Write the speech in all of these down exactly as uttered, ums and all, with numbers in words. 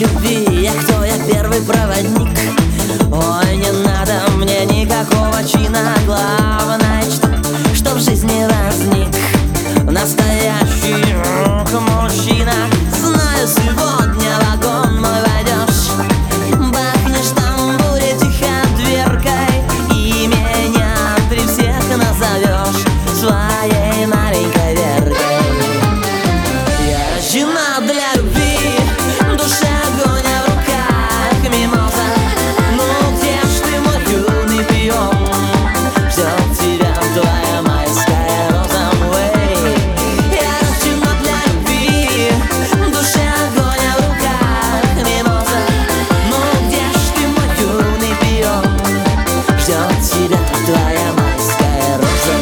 любви, я кто, я первый проводник. Ой, не надо мне никакого чина. Главное, что, что в жизни возник настоящий мужчина. Знаю, сегодня в вагон мой войдешь, бахнешь там будет тихо дверкой, и меня при всех назовешь своей маленькой Веркой. Я рождена для любви, душа огонь, а в руках мимоза. Ну где ж ты, мой юный пион? Ждет тебя твоя майская роза. Эй, я рождена для любви, душа огонь, а в руках мимоза. Ну где ж ты, мой юный пион? Ждет тебя твоя майская роза.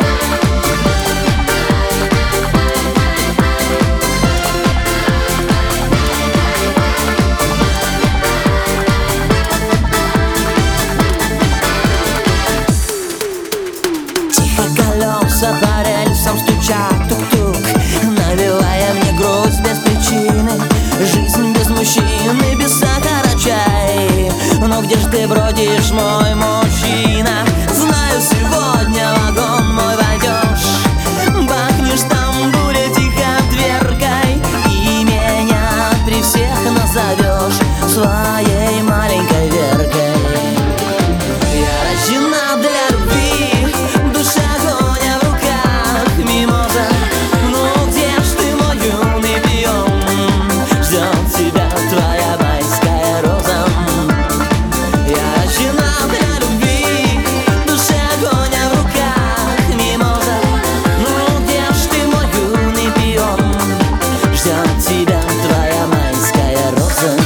Колеса по рельсам стучат, тук-тук, набивая мне грудь без причины. Жизнь без мужчины, без сахара чай. Ну где ж ты бродишь, мой мужчина? Знаю, сегодня в вагон мой войдешь, бахнешь там будет тихо дверкой, и меня при всех назовешь своей маленькой Веркой. Я рождена для любви, душа огонь, а в руках мимоза. Ну где ж ты, мой юный пион? Ждет тебя твоя майская роза. Я рождена для любви, душа огонь, а в руках мимоза. Ну где ж ты, мой юный пион? Ждет тебя твоя майская роза.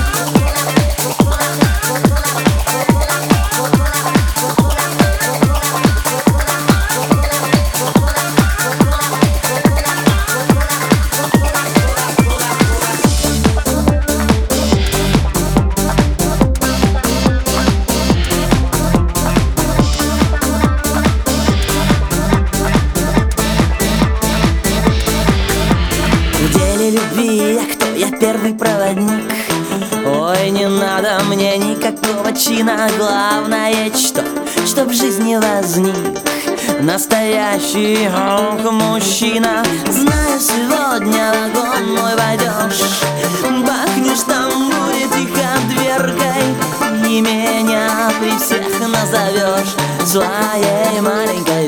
В деле любви я кто? Я первый проводник. Ой, не надо мне никакого чина. Главное, что, что в жизни возник настоящий мужчина. Знаю, сегодня в вагон мой войдешь, бахнешь там будет тихо дверкой, и меня при всех назовешь своей маленькой